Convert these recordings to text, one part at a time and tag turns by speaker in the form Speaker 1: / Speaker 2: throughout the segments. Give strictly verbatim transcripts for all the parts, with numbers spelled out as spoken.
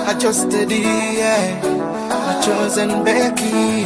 Speaker 1: I trusted you, yeah. I chosen Becky.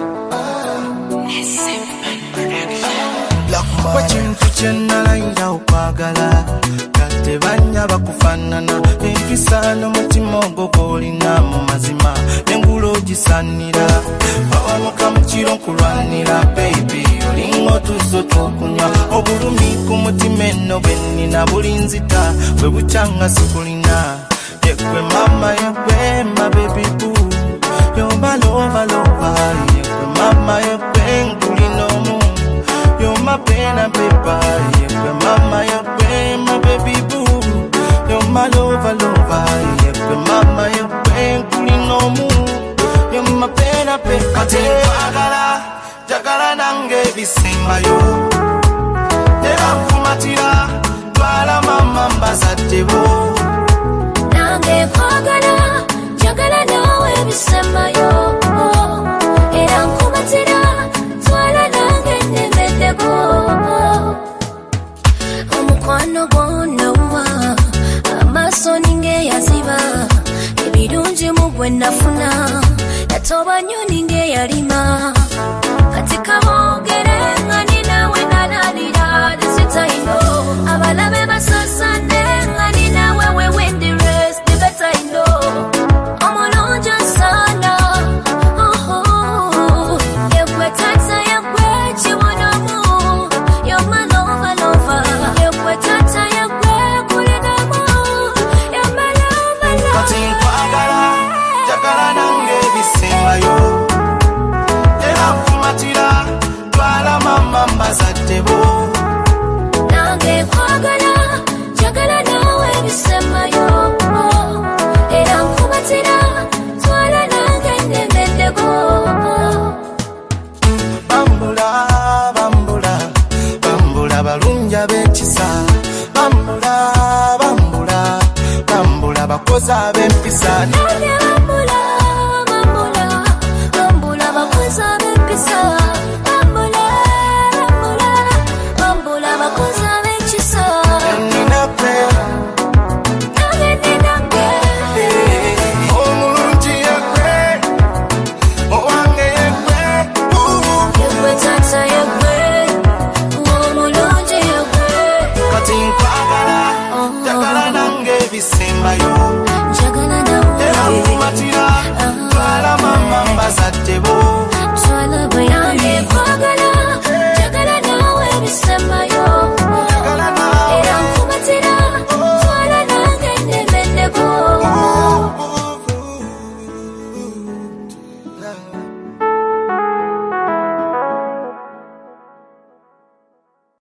Speaker 1: Wachintu chenala inda upagala kate banya bakufanana empisa n'omutima ogogolina mu mazima nengulo gisanira bawamuka mu kiro nkulwanira baby olingo tuzo tokunywa obulumi ku mutima eno bwennina bulinzita bwe bukyanga sikulina yekwe mama yekwe my baby boo you're my lover lover yekwe mama yekwe nkulinomu you're my pen and paper, yeah, mama, yeah, my baby boo. You're my lover, lover, yeah, mama, yeah, pulling no move. You're my pen and paper. Jagala, jagala nange bisimba yo. Era kumatira, twala mama mbazatebo. Nange kwagala, jagala nawe bisimba yo. Era kumatira, twala nange nebedebo. Omukwano gwonna wa amaso ninge yaziba ebirungi mu bwe nafuna yatoba nnyo ninge yalima kati kaboogere nga ninawe nalalira desitaino abalabe basasane nga ninawe wewe ndi rest betaino omulungi sana oh yekwe tata yekwe kibonomu you're my lover lover yekwe tata yekwe kulinamu you're my lover lover kati nkwagala jagala nange bisimba yo era kumatira twala mama mbazatebo nange kwagala jagala nawe bisimba yo era kumatira twala nange nemedego bambula bambula bambula balunja b'ekisa bambula bambula bambula bakoza b'empisa bambula bambula bambula bakoza b'empisa bambula bambula bambula bakoza b'ekisa ninape nange ninape omulungi yekwe owange yekwe yekwe tata yekwe omulungi yekwe kati nkwagala jagala nange bisimba yo jagala nawe era kumatira twala mama mbazatebo twala bwe nange kwagala jagala nawe bisimba yo